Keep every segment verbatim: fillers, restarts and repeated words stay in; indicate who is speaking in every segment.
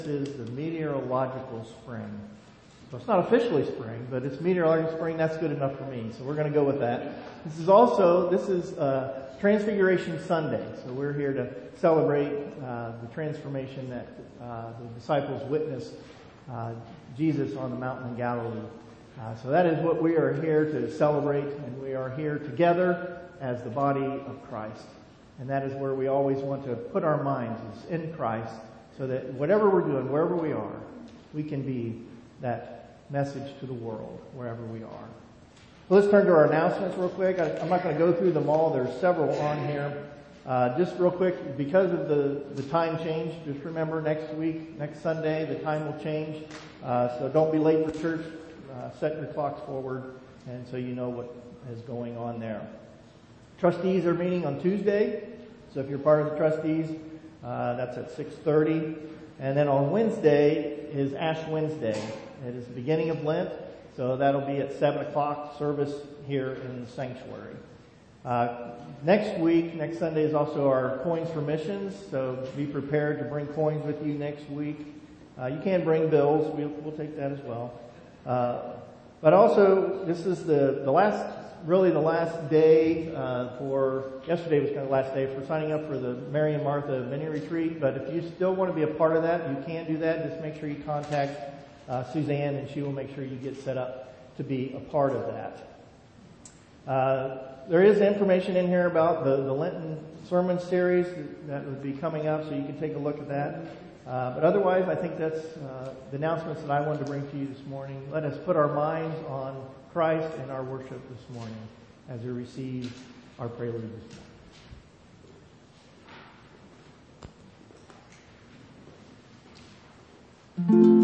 Speaker 1: is the meteorological spring. So it's not officially spring, but it's meteorological spring. That's good enough for me. So we're going to go with that. This is also, this is uh, Transfiguration Sunday. So we're here to celebrate uh, the transformation that uh, the disciples witnessed uh, Jesus on the mountain in Galilee. Uh, so that is what we are here to celebrate, and we are here together as the body of Christ. And that is where we always want to put our minds, is in Christ, so that whatever we're doing, wherever we are, we can be that message to the world, wherever we are. So let's turn to our announcements real quick. I, I'm not going to go through them all. There's several on here. Uh, just real quick, because of the, the time change, just remember next week, next Sunday, the time will change. Uh, so don't be late for church. Uh, set your clocks forward, and so you know what is going on there. Trustees are meeting on Tuesday. So if you're part of the trustees, uh, that's at six thirty. And then on Wednesday is Ash Wednesday. It is the beginning of Lent, so that'll be at seven o'clock service here in the sanctuary. Uh, next week, next Sunday is also our Coins for Missions, so be prepared to bring coins with you next week. Uh, you can bring bills. We'll, we'll take that as well. Uh, but also, this is the, the last, really the last day uh, for, yesterday was kind of the last day for signing up for the Mary and Martha mini retreat. But if you still want to be a part of that, you can do that. Just make sure you contact uh, Suzanne, and she will make sure you get set up to be a part of that. Uh, there is information in here about the, the Lenten sermon series that would be coming up, so you can take a look at that. Uh, but otherwise, I think that's uh, the announcements that I wanted to bring to you this morning. Let us put our minds on Christ in our worship this morning as we receive our prelude this morning.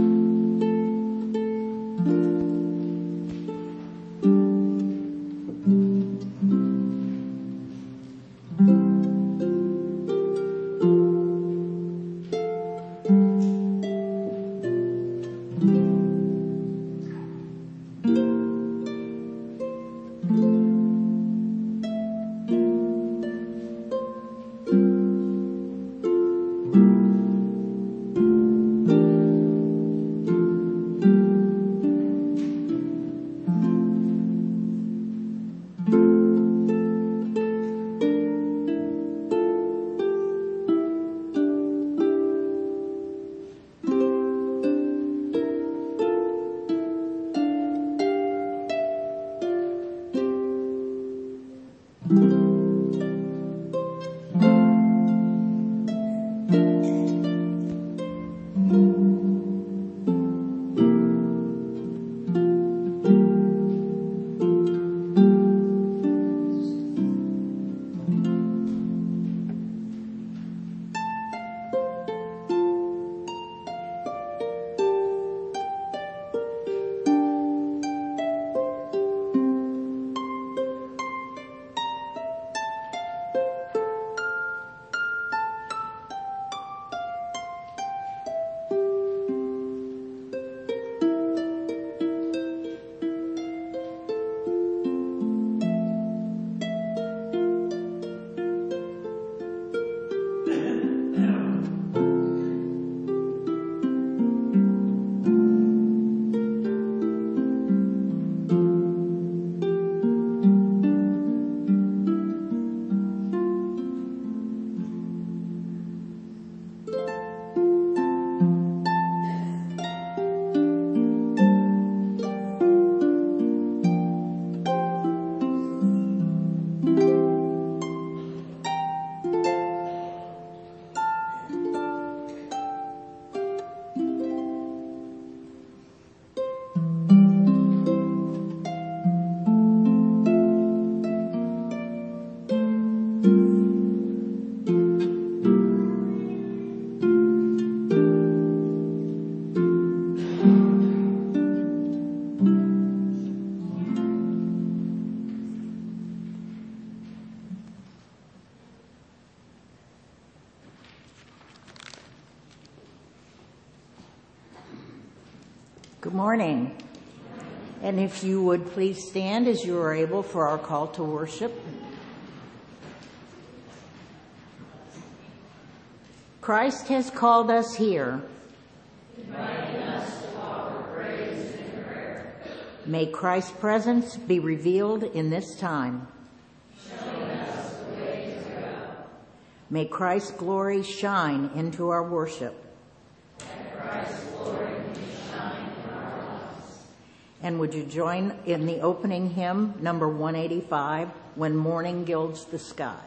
Speaker 2: Good morning. And if you would please stand as you are able for our call to worship. Christ has called us here inviting us to offer praise and prayer. May Christ's presence be revealed in this time. Showing us the way to go. May Christ's glory shine into our worship. Let Christ's glory shine in our lives. And would you join in the opening hymn, number one eighty-five, When Morning Gilds the Skies?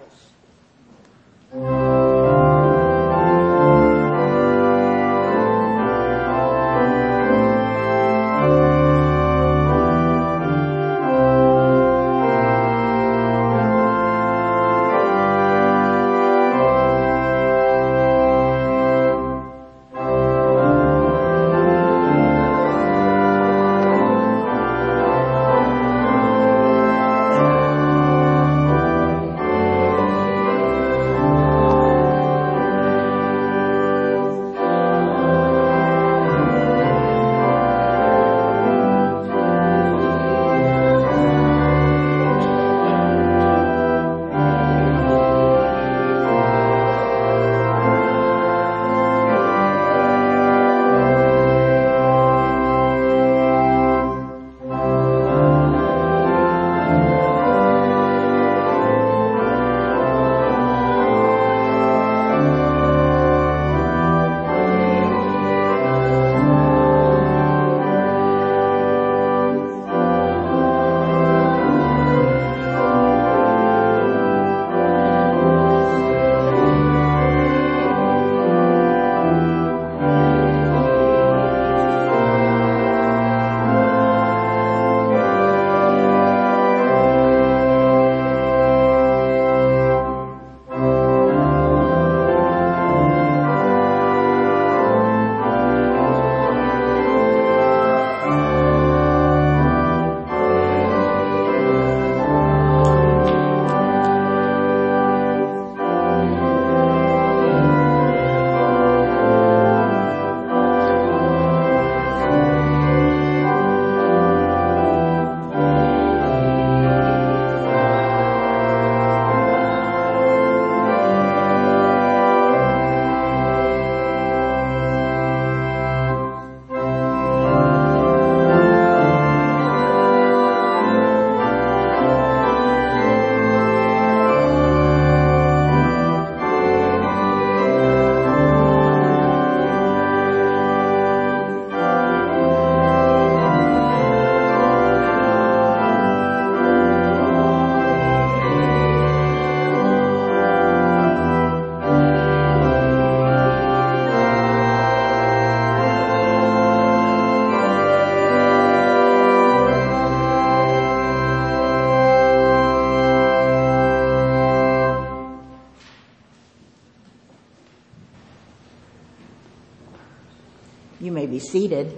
Speaker 2: You may be seated.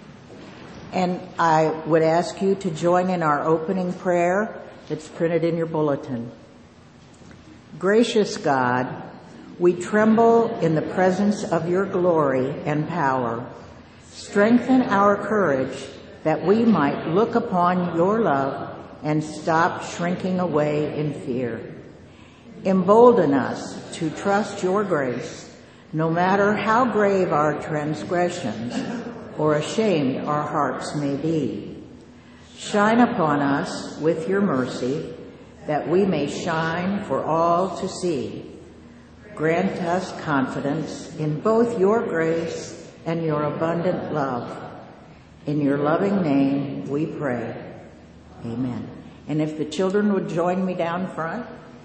Speaker 2: And I would ask you to join in our opening prayer that's printed in your bulletin. Gracious God, we tremble in the presence of your glory and power. Strengthen our courage that we might look upon your love and stop shrinking away in fear. Embolden us to trust your grace, no matter how grave our transgressions or ashamed our hearts may be. Shine upon us with your mercy, that we may shine for all to see. Grant us confidence in both your grace and your abundant love. In your loving name we pray. Amen. And if the children would join me down front.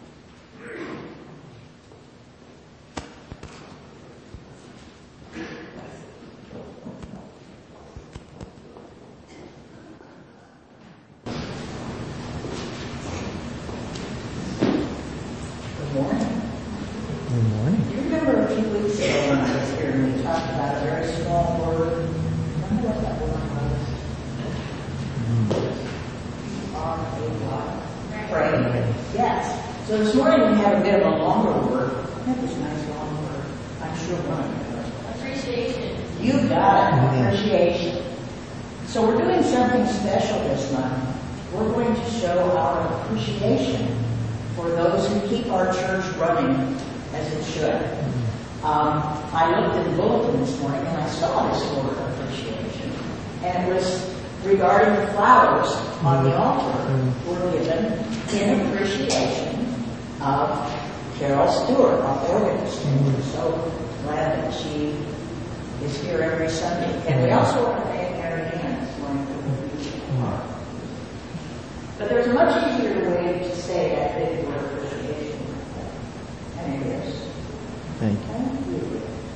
Speaker 2: So this morning we had a bit of a longer word. That was a nice long word. I'm sure one of you. Appreciation. You got it. Mm-hmm. Appreciation. So we're doing something special this month. We're going to show our appreciation for those who keep our church running as it should. Um, I looked at the bulletin this morning and I saw this word appreciation. And it was regarding the flowers on the altar were given in appreciation of Carol Stewart, our organist. And we're so glad that she is here every Sunday. And we also want to thank Mary Ann this morning for the preaching part. But there's a much easier way to say that big word appreciation. And it is.
Speaker 1: Thank you.
Speaker 2: Thank you.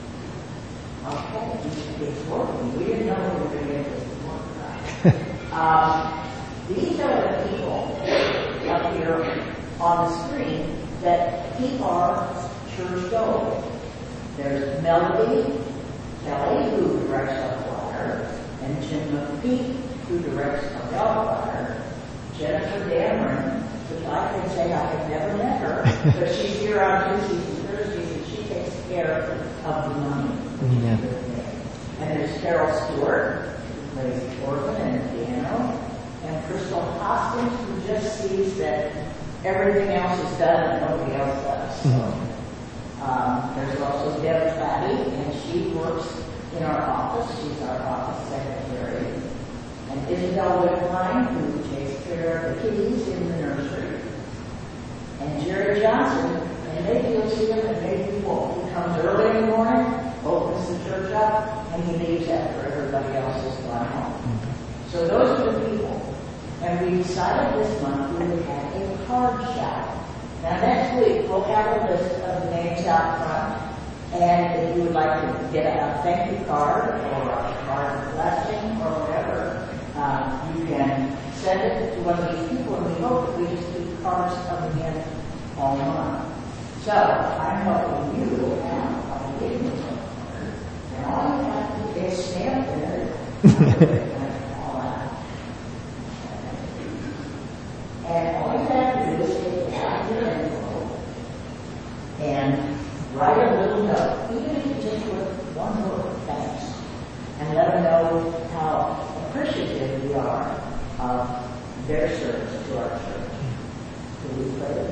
Speaker 2: Okay, it's working. We didn't know we were going to get this to work right. um, these are the people up here on the screen that keep our church going. There's Melody Kelly, who directs our choir, and Jim McPeak, who directs our bell choir. Jennifer Dameron, which I can say I have never met her, but she's here on Tuesdays and Thursdays, and she takes care of the money.
Speaker 1: Yeah.
Speaker 2: And there's Carol Stewart, who plays organ and piano, and Crystal Hoskins, who just sees that everything else is done and nobody else does. So, um, there's also Deb Fatty, and she works in our office. She's our office secretary. And Isabel Wickline, who takes care of the kitties in the nursery. And Jerry Johnson, and maybe you'll see him and maybe you won't. He comes early in the morning, opens the church up, and he leaves after everybody else has gone home. So those are the people. And we decided this month we would have a card shout. Now next week we'll have a list of the names out front. And if you would like to get a thank you card or a card of blessing or whatever, um, you can send it to one of these people, and we hope that we just keep cards coming in all month. So I'm helping you out by giving you a card. And all you have to do is stamp it. And all you have to do is take it out of your envelope and write a little note, even if you just put one word, thanks, and let them know how appreciative we are of their service to our church. So we pray.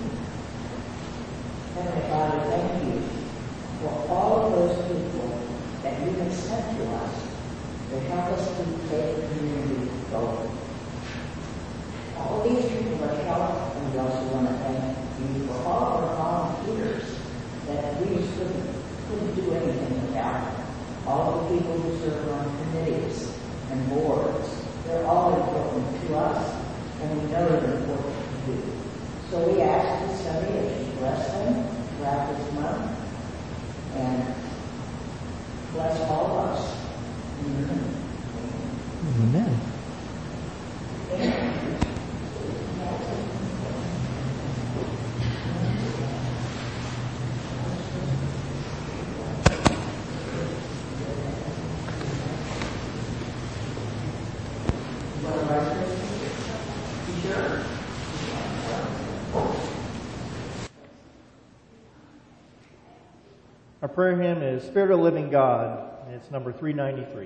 Speaker 2: Heavenly Father, thank you for all of those people that you have sent to us to help us keep faith community going. All these people are helped, and we also want to thank you for all of our volunteers that we just couldn't, couldn't do anything without. All the people who serve on committees and boards, they're all important to us, and we know they're important to you. So we ask this Sunday that you bless them throughout this month, and bless all of us. Amen.
Speaker 1: Amen.
Speaker 2: Amen.
Speaker 1: Our prayer hymn is Spirit of the Living God, and it's number three ninety-three.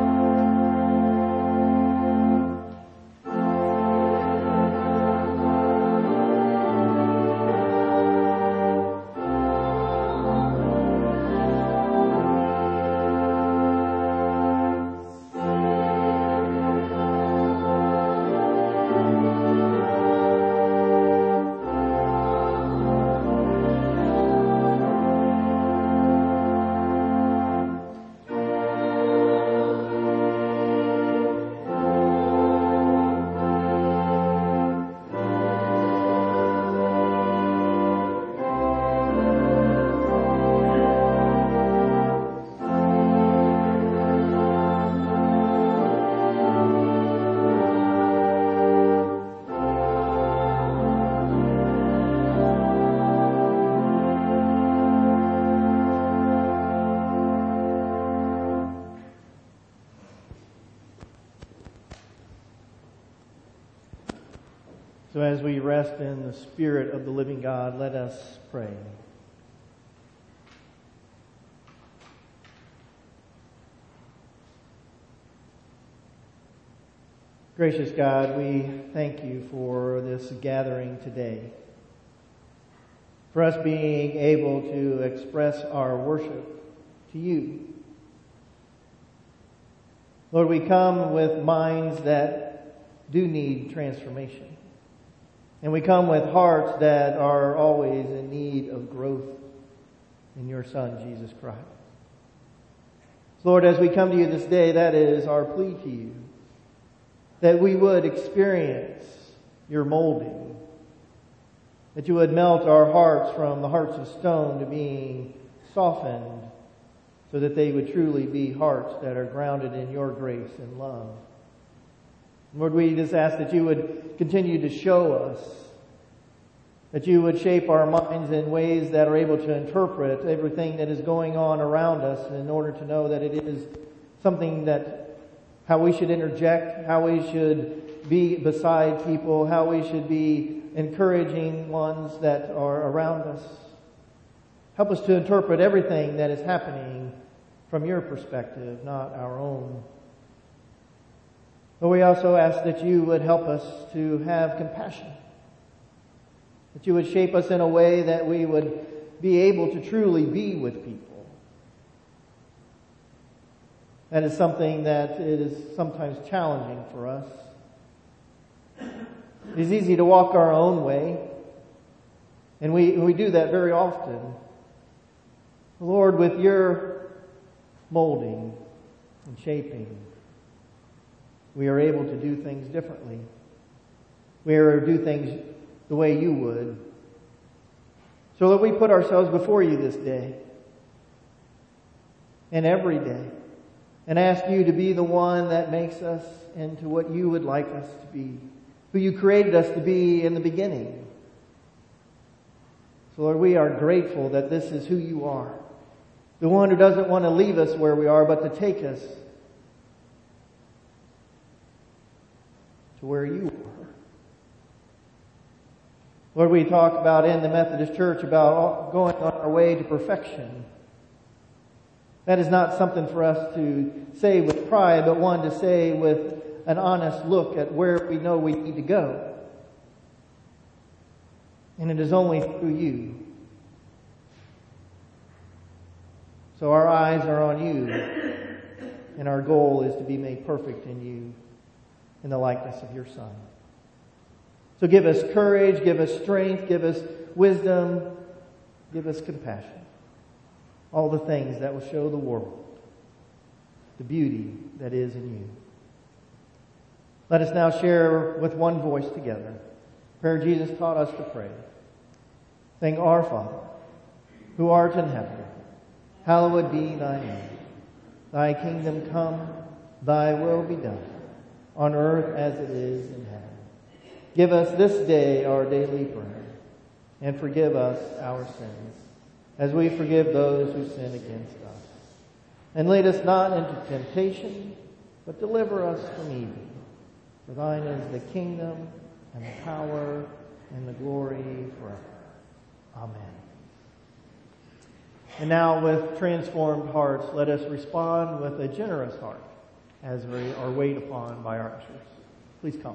Speaker 3: Thank
Speaker 1: So as we rest in the Spirit of the living God, let us pray. Gracious God, we thank you for this gathering today, for us being able to express our worship to you. Lord, we come with minds that do need transformation. And we come with hearts that are always in need of growth in your Son, Jesus Christ. Lord, as we come to you this day, that is our plea to you, that we would experience your molding, that you would melt our hearts from the hearts of stone to being softened, so that they would truly be hearts that are grounded in your grace and love. Lord, we just ask that you would continue to show us, that you would shape our minds in ways that are able to interpret everything that is going on around us in order to know that it is something that, how we should interject, how we should be beside people, how we should be encouraging ones that are around us. Help us to interpret everything that is happening from your perspective, not our own. But we also ask that you would help us to have compassion, that you would shape us in a way that we would be able to truly be with people. That is something that it is sometimes challenging for us. It is easy to walk our own way, and we, we do that very often. Lord, with your molding and shaping, we are able to do things differently. We are able to do things the way you would. So that we put ourselves before you this day and every day and ask you to be the one that makes us into what you would like us to be, who you created us to be in the beginning. So Lord, we are grateful that this is who you are. The one who doesn't want to leave us where we are, but to take us to where you are. Lord, we talk about in the Methodist Church about going on our way to perfection. That is not something for us to say with pride, but one to say with an honest look at where we know we need to go. And it is only through you. So our eyes are on you, and our goal is to be made perfect in you, in the likeness of your Son. So give us courage, give us strength, give us wisdom, give us compassion. All the things that will show the world the beauty that is in you. Let us now share with one voice together prayer Jesus taught us to pray. Saying, Our Father, who art in heaven, hallowed be thy name. Thy kingdom come, thy will be done, on earth as it is in heaven. Give us this day our daily bread, and forgive us our sins, as we forgive those who sin against us. And lead us not into temptation, but deliver us from evil. For thine is the kingdom, and the power, and the glory forever. Amen. And now, with transformed hearts, let us respond with a generous heart as we are waited upon by our ushers. Please come.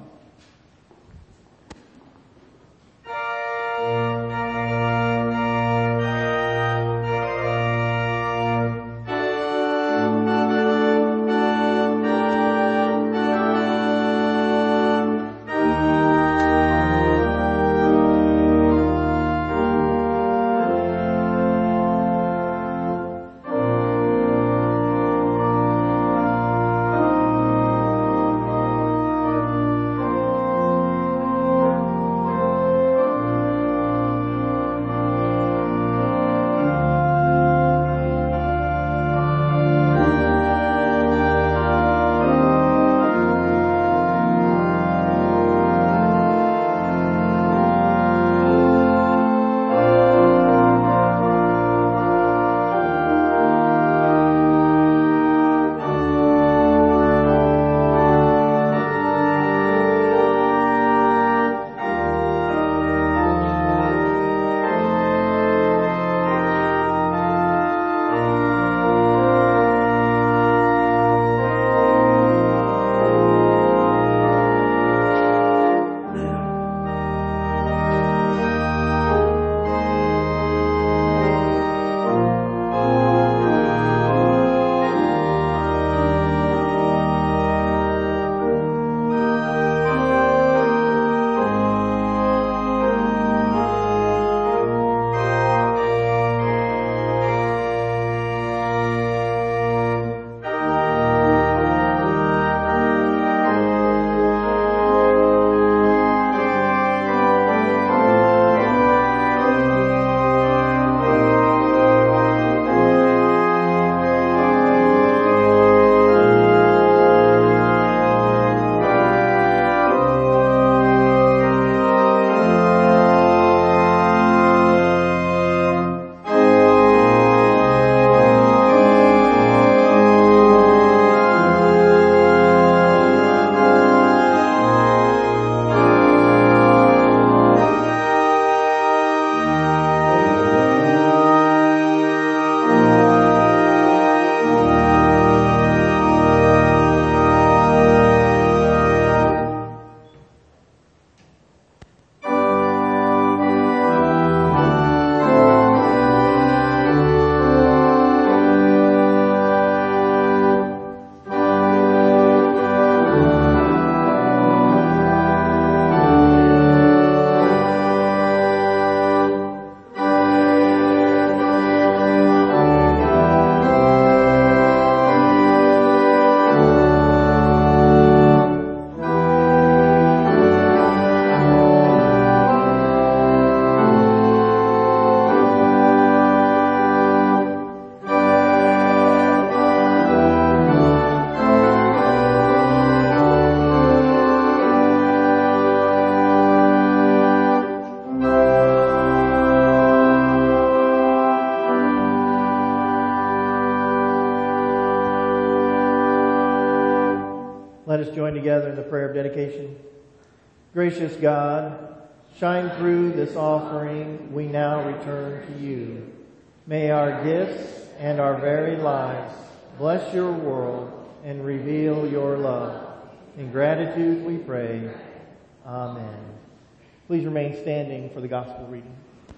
Speaker 1: join together in the prayer of dedication. Gracious God, shine through this offering we now return to you. May our gifts and our very lives bless your world and reveal your love. In gratitude we pray. Amen. Please remain standing for the gospel reading.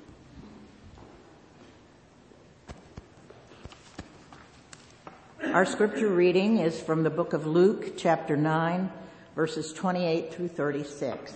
Speaker 2: Our scripture reading is from the book of Luke, chapter nine, verses twenty-eight through thirty-six.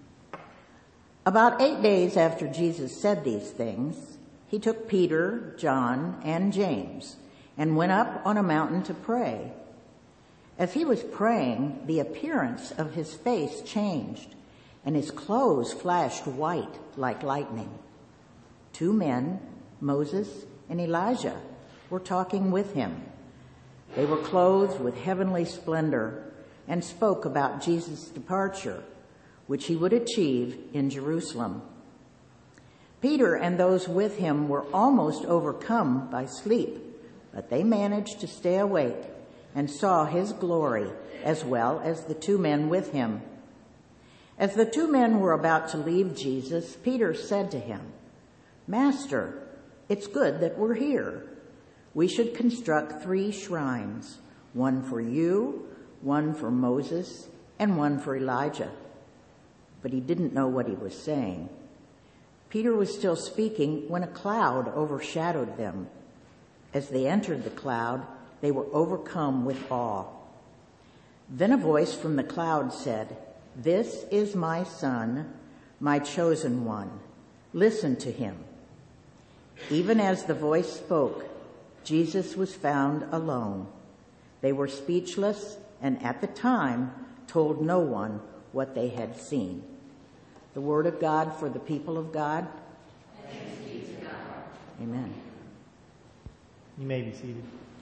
Speaker 2: About eight days after Jesus said these things, he took Peter, John, and James and went up on a mountain to pray. As he was praying, the appearance of his face changed, and his clothes flashed white like lightning. Two men, Moses and Elijah, were talking with him. They were clothed with heavenly splendor and spoke about Jesus' departure, which he would achieve in Jerusalem. Peter and those with him were almost overcome by sleep, but they managed to stay awake and saw his glory as well as the two men with him. As the two men were about to leave Jesus, Peter said to him, "Master, it's good that we're here. We should construct three shrines, one for you, one for Moses, and one for Elijah." But he didn't know what he was saying. Peter was still speaking when a cloud overshadowed them. As they entered the cloud, they were overcome with awe. Then a voice from the cloud said, "This is my son, my chosen one. Listen to him." Even as the voice spoke, Jesus was found alone. They were speechless and at the time told no one what they had seen. The word of God for the people of God.
Speaker 3: Thanks be to God.
Speaker 2: Amen.
Speaker 1: You may be seated.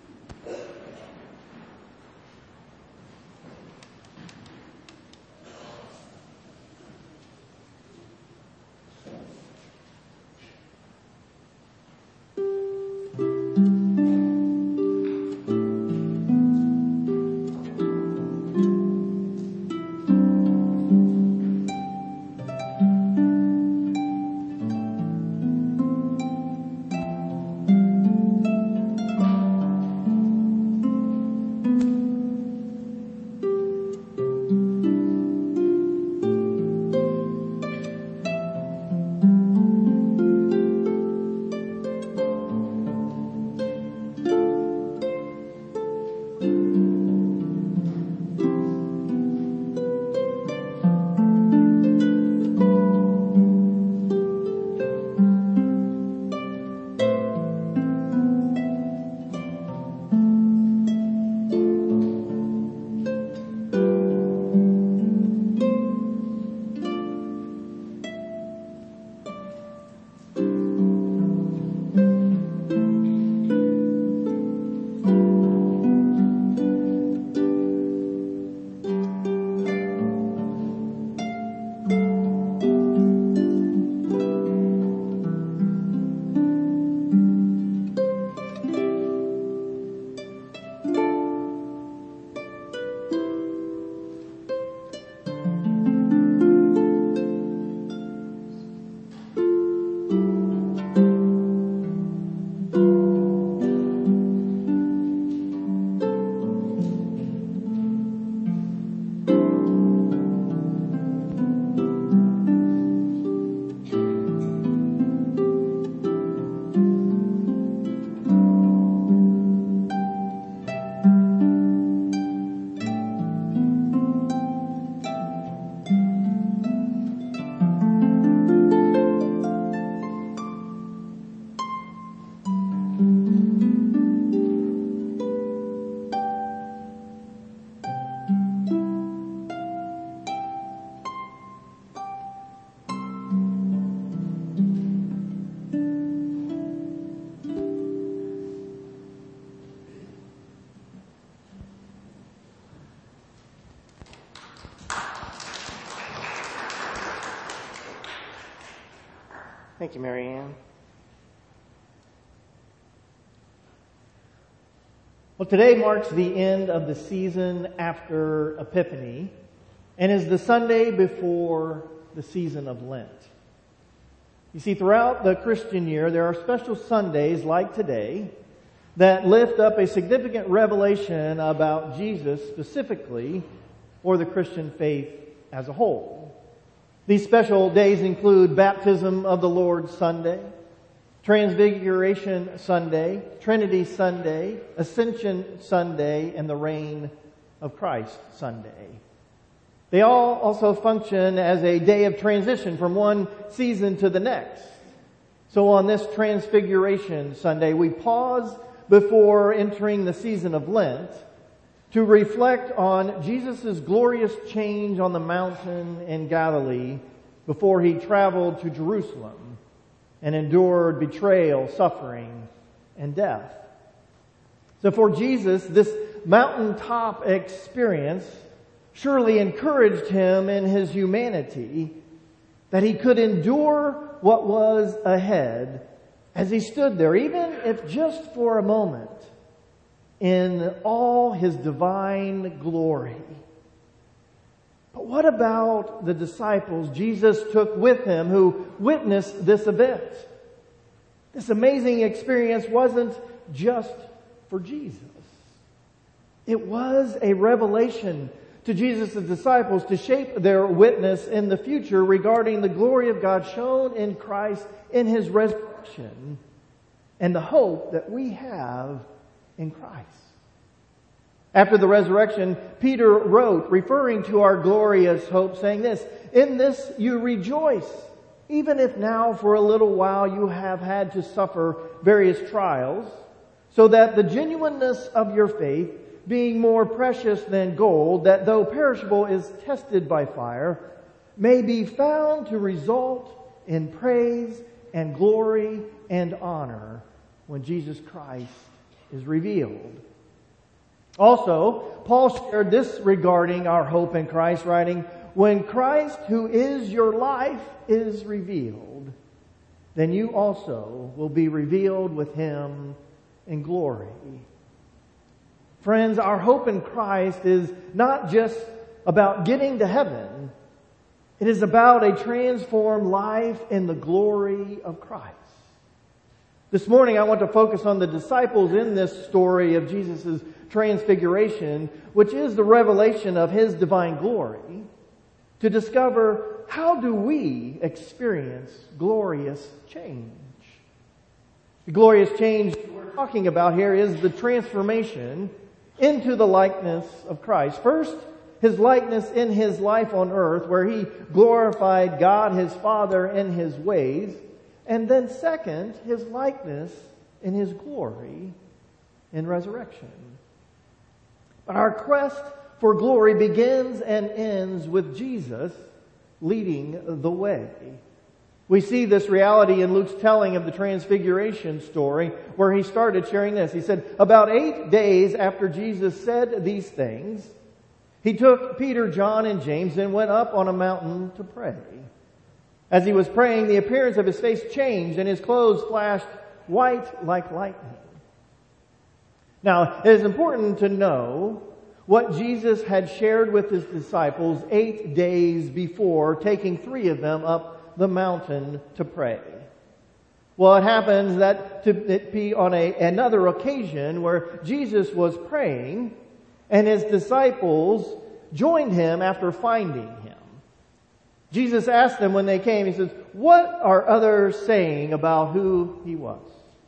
Speaker 4: Thank you, Mary Ann.
Speaker 1: Well, today marks the end of the season after Epiphany and is the Sunday before the season of Lent. You see, throughout the Christian year, there are special Sundays like today that lift up a significant revelation about Jesus specifically for the Christian faith as a whole. These special days include Baptism of the Lord Sunday, Transfiguration Sunday, Trinity Sunday, Ascension Sunday, and the Reign of Christ Sunday. They all also function as a day of transition from one season to the next. So on this Transfiguration Sunday, we pause before entering the season of Lent to reflect on Jesus' glorious change on the mountain in Galilee before he traveled to Jerusalem and endured betrayal, suffering, and death. So for Jesus, this mountaintop experience surely encouraged him in his humanity that he could endure what was ahead as he stood there, even if just for a moment, in all his divine glory. But what about the disciples Jesus took with him who witnessed this event? This amazing experience wasn't just for Jesus. It was a revelation to Jesus' disciples to shape their witness in the future regarding the glory of God shown in Christ in His resurrection and the hope that we have in Christ. After the resurrection, Peter wrote, referring to our glorious hope, saying this, "In this you rejoice, even if now for a little while you have had to suffer various trials, so that the genuineness of your faith, being more precious than gold, that though perishable is tested by fire, may be found to result in praise and glory and honor when Jesus Christ is revealed." Also, Paul shared this regarding our hope in Christ, writing, "When Christ, who is your life, is revealed, then you also will be revealed with Him in glory." Friends, our hope in Christ is not just about getting to heaven. It is about a transformed life in the glory of Christ. This morning I want to focus on the disciples in this story of Jesus' transfiguration, which is the revelation of His divine glory, to discover how do we experience glorious change. The glorious change we're talking about here is the transformation into the likeness of Christ. First, His likeness in His life on earth, where He glorified God His Father in His ways. And then second, His likeness in His glory in resurrection. But our quest for glory begins and ends with Jesus leading the way. We see this reality in Luke's telling of the Transfiguration story, where he started sharing this. He said, about eight days after Jesus said these things, He took Peter, John, and James and went up on a mountain to pray. As He was praying, the appearance of His face changed and His clothes flashed white like lightning. Now, it is important to know what Jesus had shared with His disciples eight days before, taking three of them up the mountain to pray. Well, it happens that to be on a, another occasion where Jesus was praying and His disciples joined Him after finding Him. Jesus asked them when they came, He says, "What are others saying about who He was?"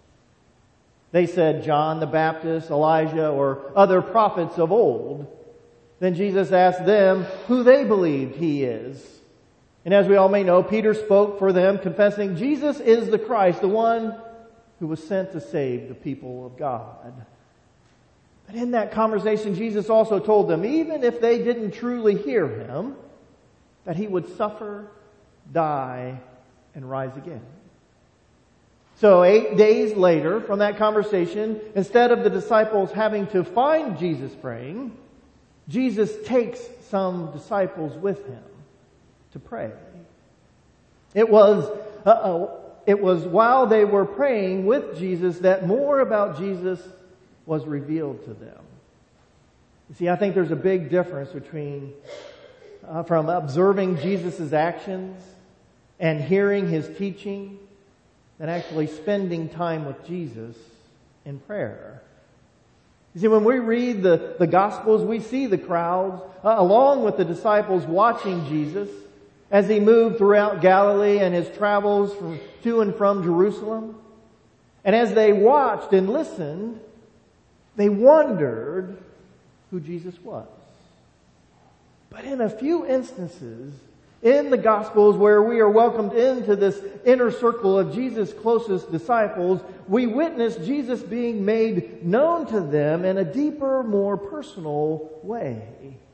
Speaker 1: They said, "John the Baptist, Elijah, or other prophets of old." Then Jesus asked them who they believed He is. And as we all may know, Peter spoke for them, confessing, "Jesus is the Christ, the one who was sent to save the people of God." But in that conversation, Jesus also told them, even if they didn't truly hear Him, that He would suffer, die, and rise again. So eight days later from that conversation, instead of the disciples having to find Jesus praying, Jesus takes some disciples with Him to pray. It was, uh-oh, it was while they were praying with Jesus that more about Jesus was revealed to them. You see, I think there's a big difference between uh, from observing Jesus' actions and hearing His teaching than actually spending time with Jesus in prayer. You see, when we read the, the Gospels, we see the crowds, uh, along with the disciples, watching Jesus as He moved throughout Galilee and His travels from, to and from Jerusalem. And as they watched and listened, they wondered who Jesus was. But in a few instances in the Gospels where we are welcomed into this inner circle of Jesus' closest disciples, we witness Jesus being made known to them in a deeper, more personal way.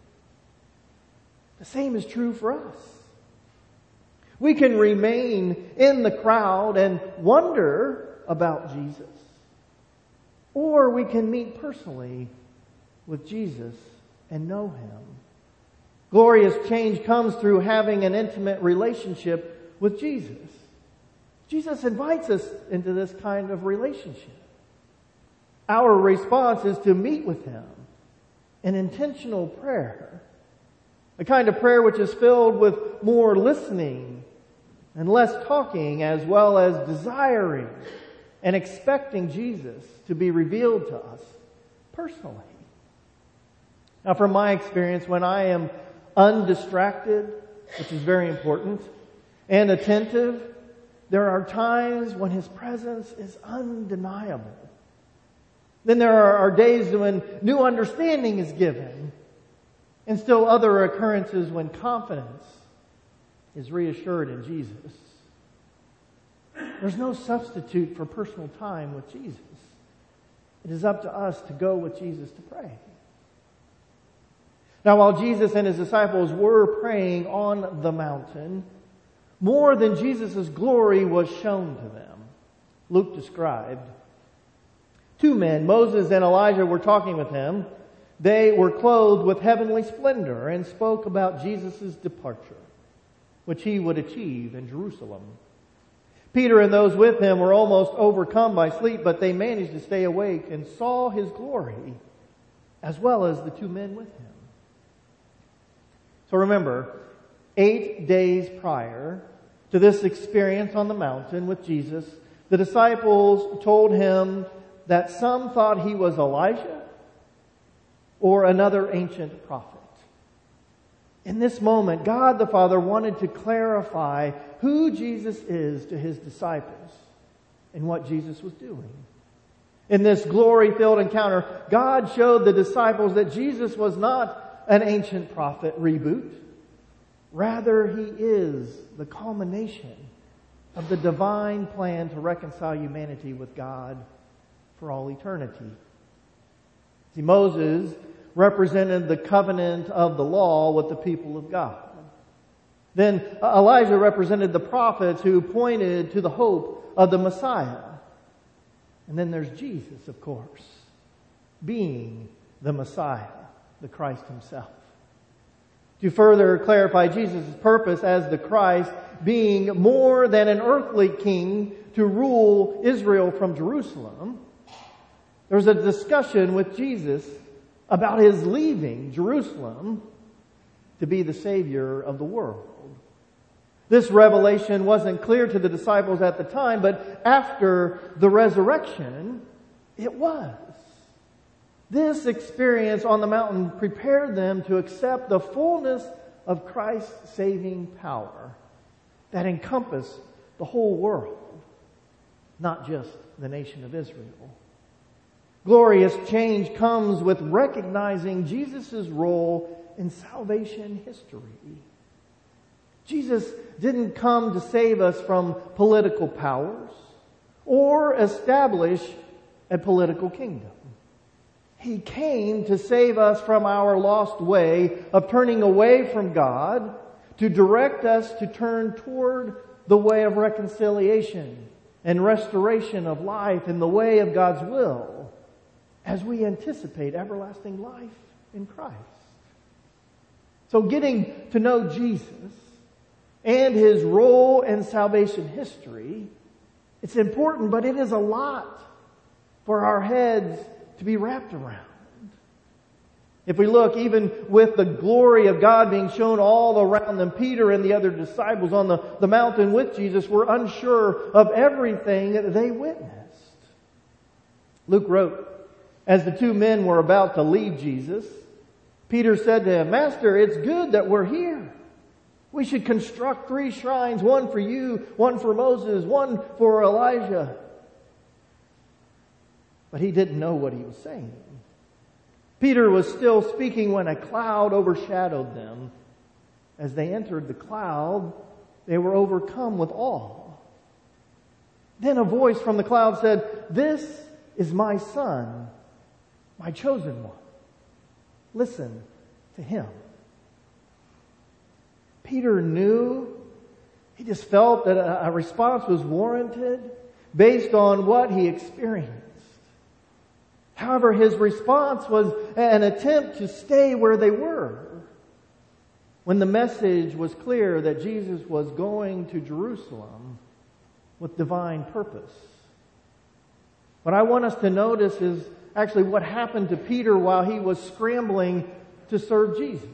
Speaker 1: The same is true for us. We can remain in the crowd and wonder about Jesus, or we can meet personally with Jesus and know Him. Glorious change comes through having an intimate relationship with Jesus. Jesus invites us into this kind of relationship. Our response is to meet with Him in intentional prayer. A kind of prayer which is filled with more listening and less talking, as well as desiring and expecting Jesus to be revealed to us personally. Now, from my experience, when I am undistracted, which is very important, and attentive, there are times when His presence is undeniable. Then there are days when new understanding is given, and still other occurrences when confidence is reassured in Jesus. There's no substitute for personal time with Jesus. It is up to us to go with Jesus to pray. Now, while Jesus and His disciples were praying on the mountain, more than Jesus' glory was shown to them. Luke described two men, Moses and Elijah, were talking with Him. They were clothed with heavenly splendor and spoke about Jesus' departure, which He would achieve in Jerusalem. Peter and those with him were almost overcome by sleep, but they managed to stay awake and saw His glory, as well as the two men with Him. So remember, eight days prior to this experience on the mountain with Jesus, the disciples told Him that some thought He was Elijah or another ancient prophet. In this moment, God the Father wanted to clarify who Jesus is to His disciples and what Jesus was doing. In this glory-filled encounter, God showed the disciples that Jesus was not an ancient prophet reboot. Rather, He is the culmination of the divine plan to reconcile humanity with God for all eternity. See, Moses represented the covenant of the law with the people of God. Then Elijah represented the prophets who pointed to the hope of the Messiah. And then there's Jesus, of course, being the Messiah, the Christ Himself. To further clarify Jesus' purpose as the Christ, being more than an earthly king to rule Israel from Jerusalem, there's a discussion with Jesus about His leaving Jerusalem to be the Savior of the world. This revelation wasn't clear to the disciples at the time, but after the resurrection, it was. This experience on the mountain prepared them to accept the fullness of Christ's saving power that encompassed the whole world, not just the nation of Israel. Glorious change comes with recognizing Jesus' role in salvation history. Jesus didn't come to save us from political powers or establish a political kingdom. He came to save us from our lost way of turning away from God, to direct us to turn toward the way of reconciliation and restoration of life in the way of God's will, as we anticipate everlasting life in Christ. So getting to know Jesus and His role in salvation history, it's important, but it is a lot for our heads to be wrapped around. If we look, even with the glory of God being shown all around them, Peter and the other disciples on the, the mountain with Jesus were unsure of everything that they witnessed. Luke wrote, as the two men were about to leave Jesus, Peter said to him, "Master, it's good that we're here. We should construct three shrines, one for you, one for Moses, one for Elijah." But he didn't know what he was saying. Peter was still speaking when a cloud overshadowed them. As they entered the cloud, they were overcome with awe. Then a voice from the cloud said, "This is my Son, my chosen one. Listen to him." Peter knew, he just felt that a response was warranted based on what he experienced. However, his response was an attempt to stay where they were when the message was clear that Jesus was going to Jerusalem with divine purpose. What I want us to notice is actually what happened to Peter while he was scrambling to serve Jesus.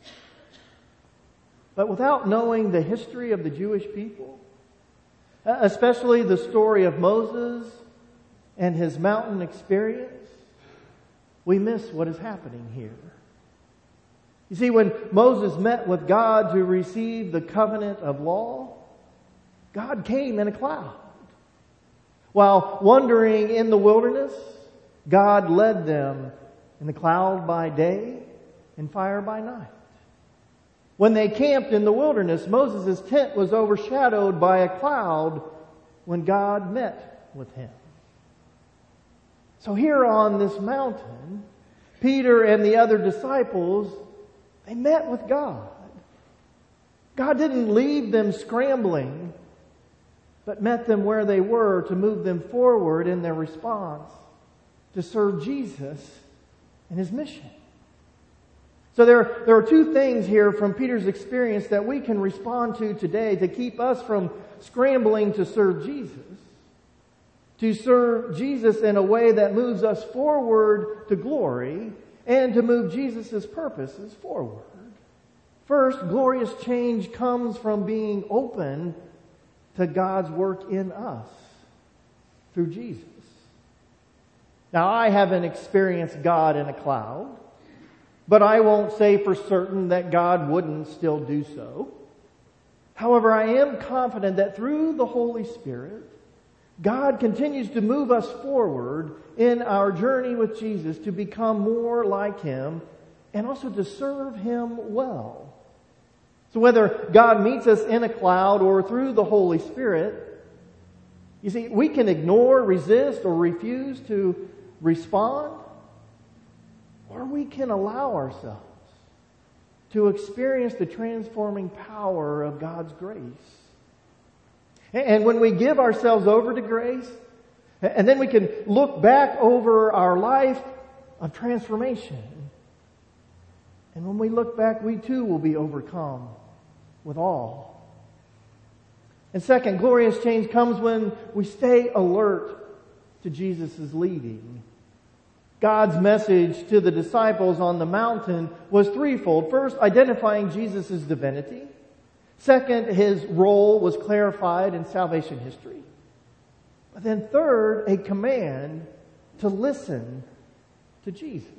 Speaker 1: But without knowing the history of the Jewish people, especially the story of Moses and his mountain experience, we miss what is happening here. You see, when Moses met with God to receive the covenant of law, God came in a cloud. While wandering in the wilderness, God led them in the cloud by day and fire by night. When they camped in the wilderness, Moses' tent was overshadowed by a cloud when God met with him. So here on this mountain, Peter and the other disciples, they met with God. God didn't leave them scrambling, but met them where they were to move them forward in their response to serve Jesus and His mission. So there, there are two things here from Peter's experience that we can respond to today to keep us from scrambling to serve Jesus. To serve Jesus in a way that moves us forward to glory and to move Jesus' purposes forward. First, glorious change comes from being open to God's work in us through Jesus. Now, I haven't experienced God in a cloud, but I won't say for certain that God wouldn't still do so. However, I am confident that through the Holy Spirit, God continues to move us forward in our journey with Jesus to become more like Him and also to serve Him well. So whether God meets us in a cloud or through the Holy Spirit, you see, we can ignore, resist, or refuse to respond, or we can allow ourselves to experience the transforming power of God's grace. And when we give ourselves over to grace, and then we can look back over our life of transformation. And when we look back, we too will be overcome with awe. And second, glorious change comes when we stay alert to Jesus' leading. God's message to the disciples on the mountain was threefold. First, identifying Jesus' divinity. Second, His role was clarified in salvation history. But then third, a command to listen to Jesus.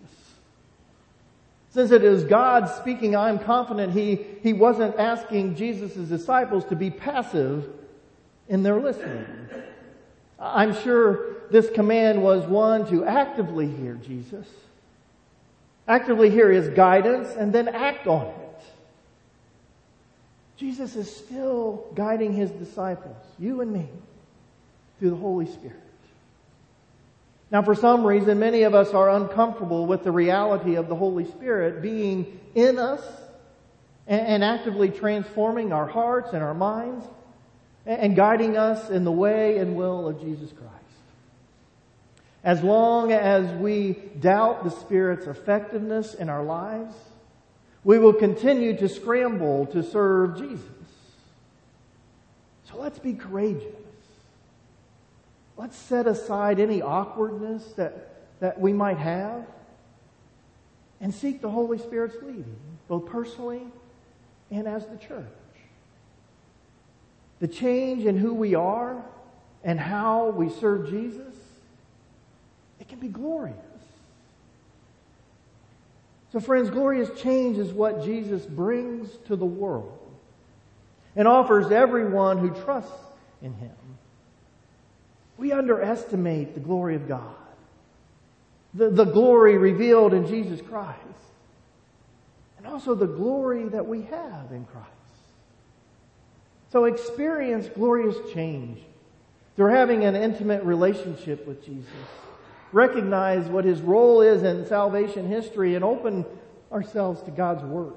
Speaker 1: Since it is God speaking, I'm confident He, he wasn't asking Jesus' disciples to be passive in their listening. I'm sure this command was one to actively hear Jesus, actively hear His guidance, and then act on it. Jesus is still guiding His disciples, you and me, through the Holy Spirit. Now, for some reason, many of us are uncomfortable with the reality of the Holy Spirit being in us and actively transforming our hearts and our minds and guiding us in the way and will of Jesus Christ. As long as we doubt the Spirit's effectiveness in our lives, we will continue to scramble to serve Jesus. So let's be courageous. Let's set aside any awkwardness that that we might have, and seek the Holy Spirit's leading, both personally and as the church. The change in who we are and how we serve Jesus, it can be glorious. So friends, glorious change is what Jesus brings to the world and offers everyone who trusts in Him. We underestimate the glory of God, the, the glory revealed in Jesus Christ, and also the glory that we have in Christ. So experience glorious change through having an intimate relationship with Jesus. Recognize what His role is in salvation history and open ourselves to God's work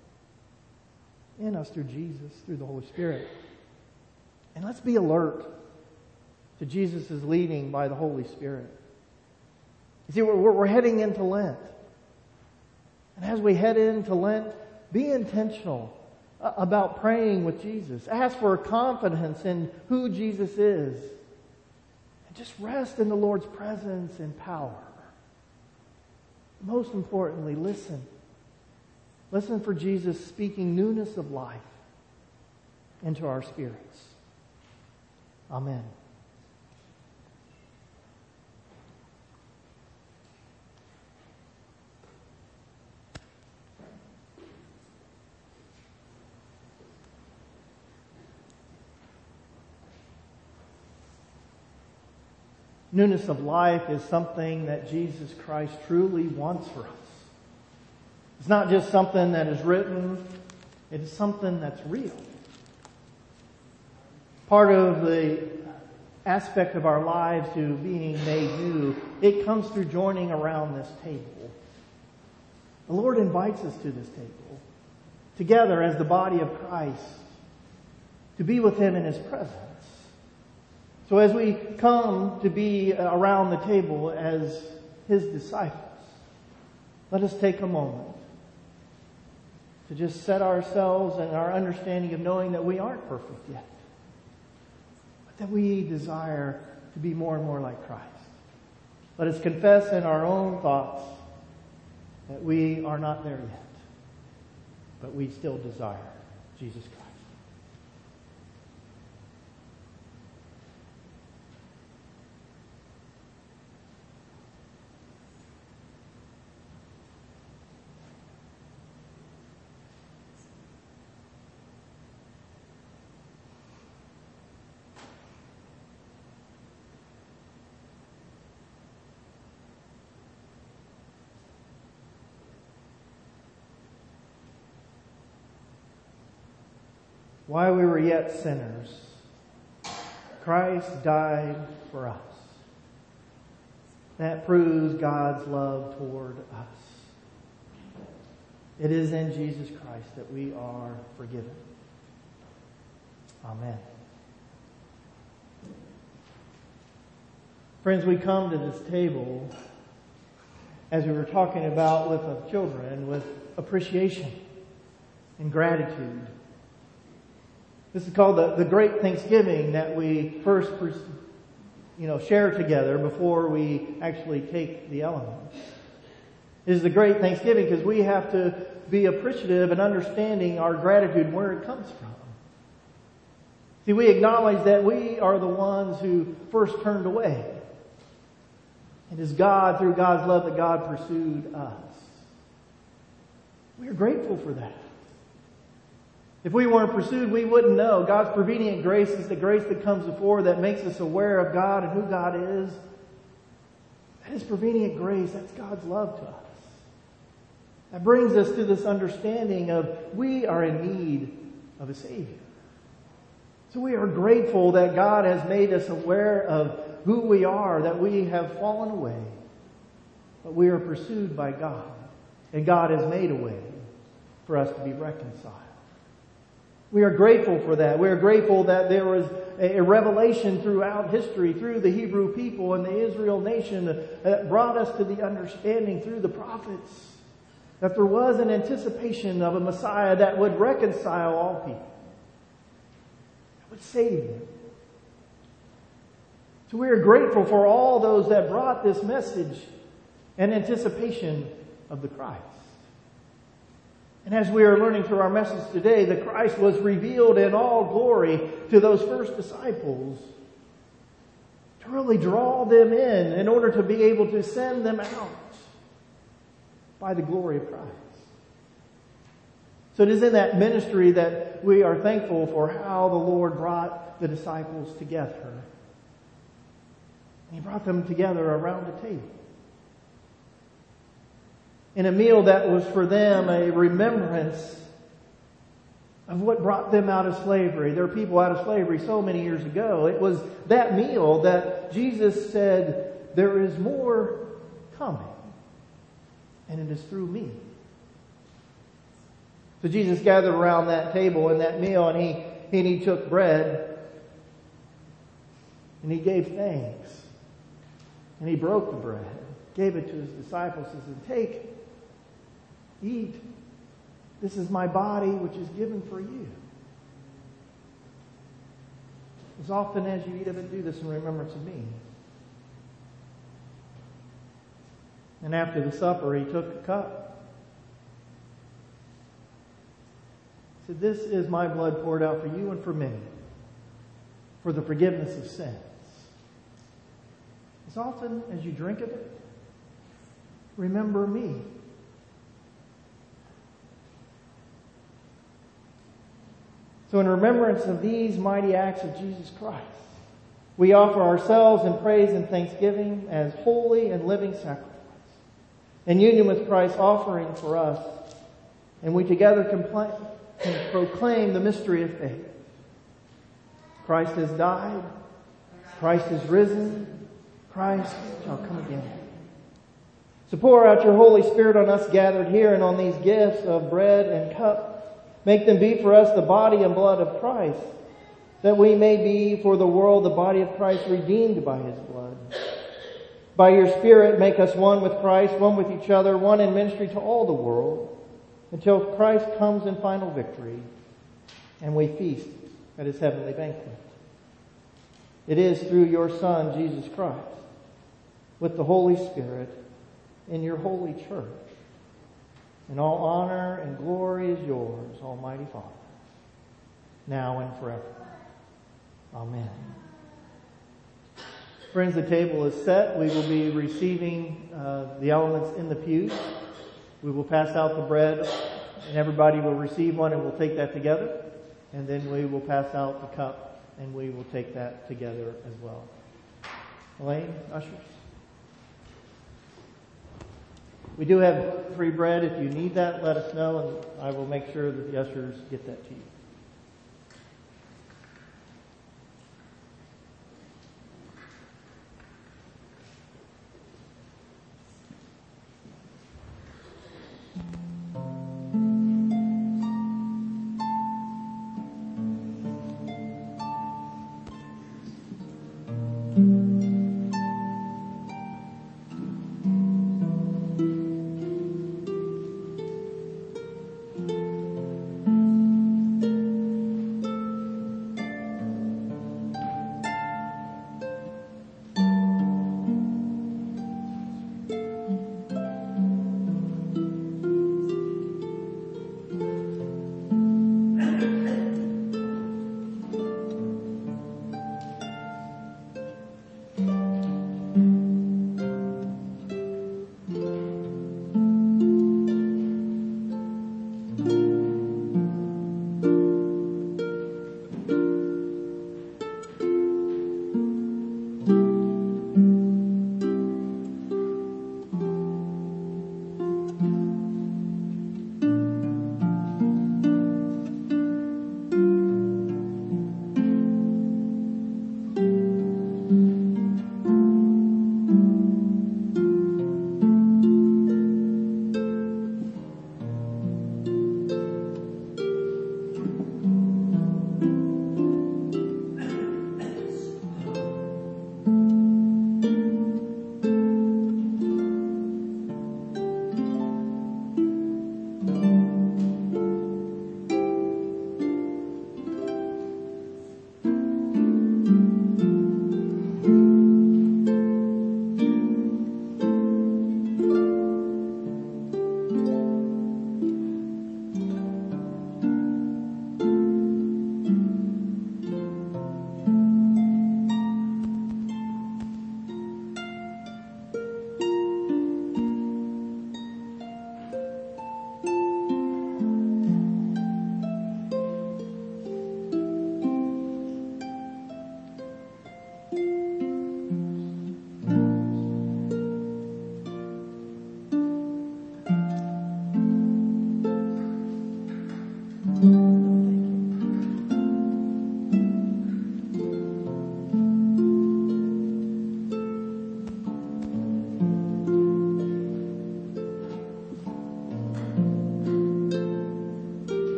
Speaker 1: in us through Jesus, through the Holy Spirit. And let's be alert to Jesus' leading by the Holy Spirit. You see, we're, we're heading into Lent. And as we head into Lent, be intentional about praying with Jesus. Ask for confidence in who Jesus is. And just rest in the Lord's presence and power. Most importantly, listen. Listen for Jesus speaking newness of life into our spirits. Amen. Newness of life is something that Jesus Christ truly wants for us. It's not just something that is written, it is something that's real. Part of the aspect of our lives to being made new, it comes through joining around this table. The Lord invites us to this table, together as the body of Christ, to be with Him in His presence. So as we come to be around the table as His disciples, let us take a moment to just set ourselves and our understanding of knowing that we aren't perfect yet, but that we desire to be more and more like Christ. Let us confess in our own thoughts that we are not there yet, but we still desire Jesus Christ. While we were yet sinners, Christ died for us. That proves God's love toward us. It is in Jesus Christ that we are forgiven. Amen. Friends, we come to this table, as we were talking about with the children, with appreciation and gratitude. This is called the, the Great Thanksgiving that we first, you know, share together before we actually take the elements. It is the Great Thanksgiving because we have to be appreciative and understanding our gratitude and where it comes from. See, we acknowledge that we are the ones who first turned away. It is God, through God's love, that God pursued us. We are grateful for that. If we weren't pursued, we wouldn't know. God's prevenient grace is the grace that comes before that makes us aware of God and who God is. That is prevenient grace. That's God's love to us. That brings us to this understanding of we are in need of a Savior. So we are grateful that God has made us aware of who we are, that we have fallen away. But we are pursued by God. And God has made a way for us to be reconciled. We are grateful for that. We are grateful that there was a revelation throughout history, through the Hebrew people and the Israel nation, that brought us to the understanding through the prophets that there was an anticipation of a Messiah that would reconcile all people, that would save them. So we are grateful for all those that brought this message and anticipation of the Christ. And as we are learning through our message today, the Christ was revealed in all glory to those first disciples to really draw them in in order to be able to send them out by the glory of Christ. So it is in that ministry that we are thankful for how the Lord brought the disciples together. He brought them together around a table. In a meal that was for them a remembrance of what brought them out of slavery. There are people out of slavery so many years ago. It was that meal that Jesus said, there is more coming, and it is through me. So Jesus gathered around that table in that meal, and he, and he took bread, and he gave thanks, and he broke the bread, gave it to his disciples, and said, take, eat. This is my body, which is given for you. As often as you eat of it, do this in remembrance of me. And after the supper, he took a cup. He said, this is my blood poured out for you and for many, for the forgiveness of sins. As often as you drink of it, remember me. So in remembrance of these mighty acts of Jesus Christ, we offer ourselves in praise and thanksgiving as holy and living sacrifice, in union with Christ's offering for us, and we together compla- can proclaim the mystery of faith. Christ has died, Christ is risen, Christ shall come again. So pour out your Holy Spirit on us gathered here and on these gifts of bread and cup. Make them be for us the body and blood of Christ, that we may be for the world the body of Christ redeemed by His blood. By your Spirit, make us one with Christ, one with each other, one in ministry to all the world, until Christ comes in final victory and we feast at His heavenly banquet. It is through your Son, Jesus Christ, with the Holy Spirit, in your holy church. And all honor and glory is yours, Almighty Father, now and forever. Amen. Friends, the table is set. We will be receiving uh, the elements in the pews. We will pass out the bread, and everybody will receive one, and we'll take that together. And then we will pass out the cup, and we will take that together as well. Elaine, ushers. We do have free bread. If you need that, let us know, and I will make sure that the ushers get that to you.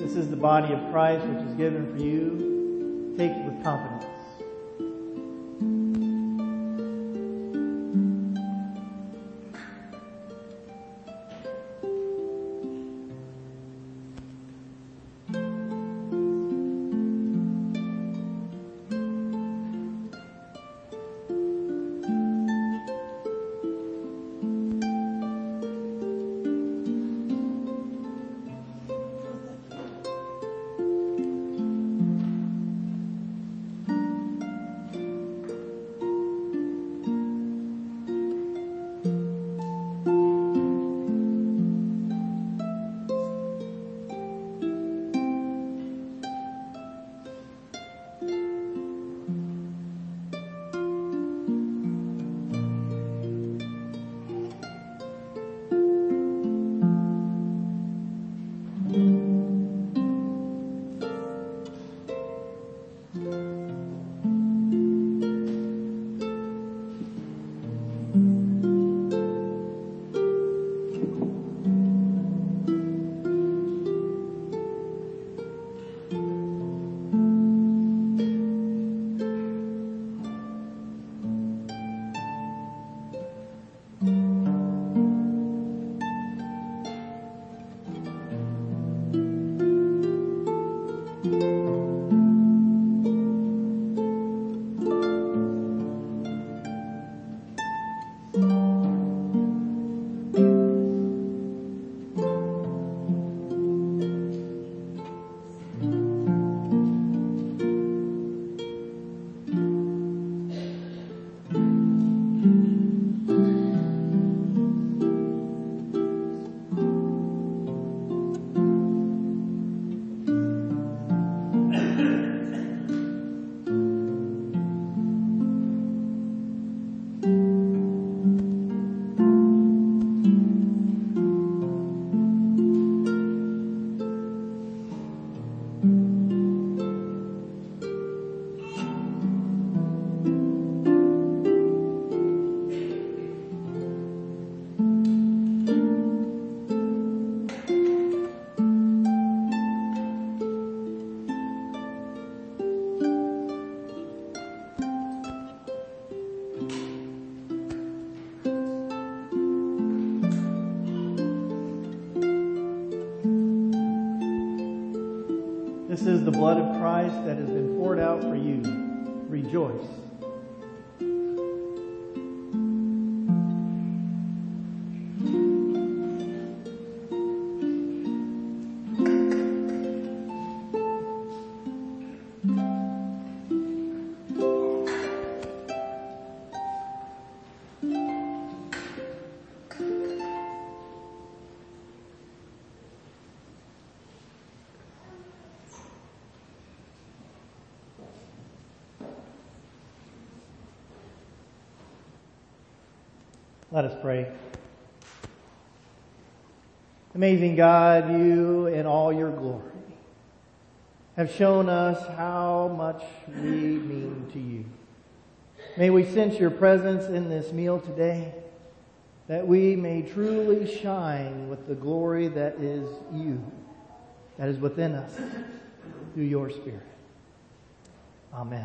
Speaker 1: This is the body of Christ, which is given for you. Take it with confidence. This is the blood of Christ that has been poured out for you. Rejoice. Let us pray. Amazing God, you in all your glory have shown us how much we mean to you. May we sense your presence in this meal today, that we may truly shine with the glory that is you, that is within us through your Spirit. Amen.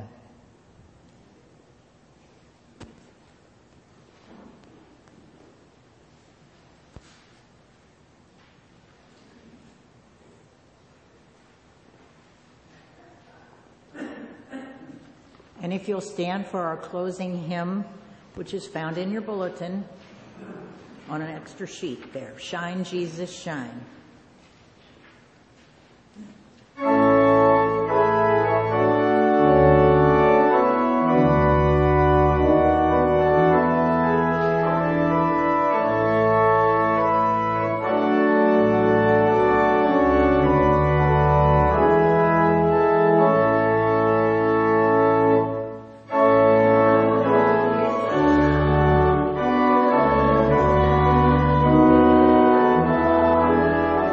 Speaker 2: And if you'll stand for our closing hymn, which is found in your bulletin on an extra sheet there. Shine, Jesus, shine.
Speaker 3: Shine,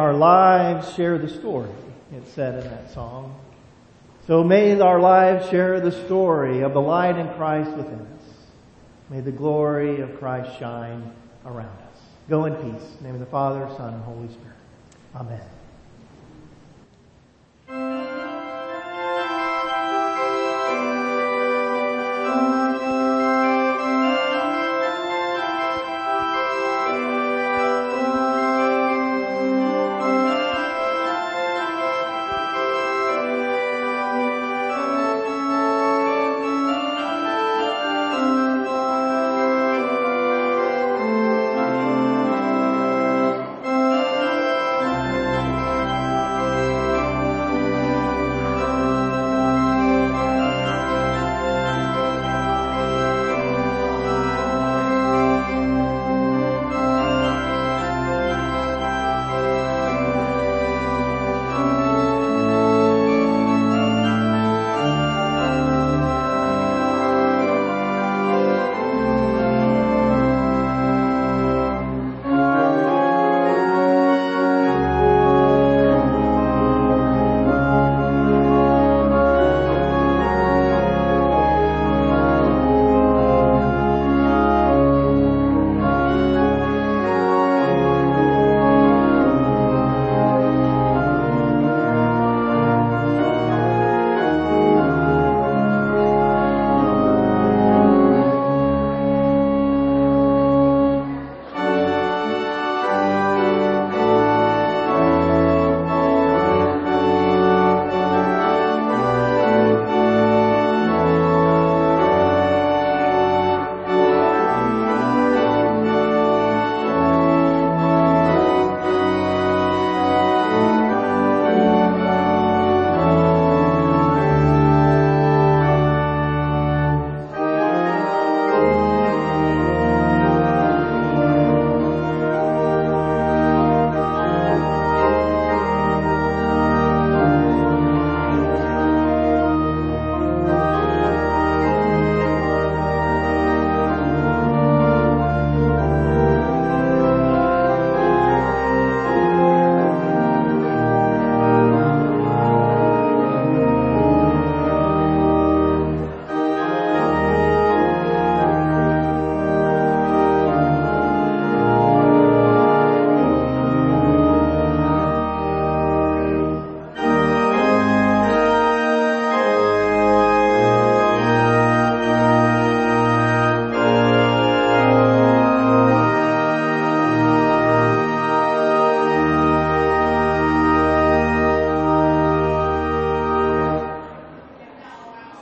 Speaker 1: our lives share the story, it said in that song. So may our lives share the story of the light in Christ within us. May the glory of Christ shine around us. Go in peace. In the name of the Father, Son, and Holy Spirit. Amen.